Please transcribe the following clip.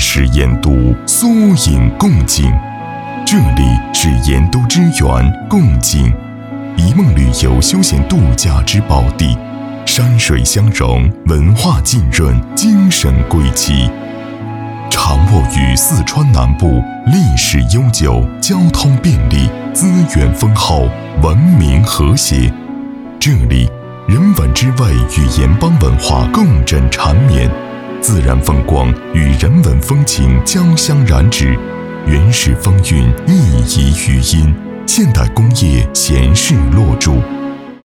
史研读，缩影共景。这里是研都之源共景，一梦旅游休闲度假之宝地，山水相融，文化浸润，精神归期。常卧于四川南部，历史悠久，交通便利，资源丰厚，文明和谐。这里人文之味与盐帮文化共振缠绵，自然风光与人文风情交相染指，原始风韵熠熠余音，现代工业闲适落注。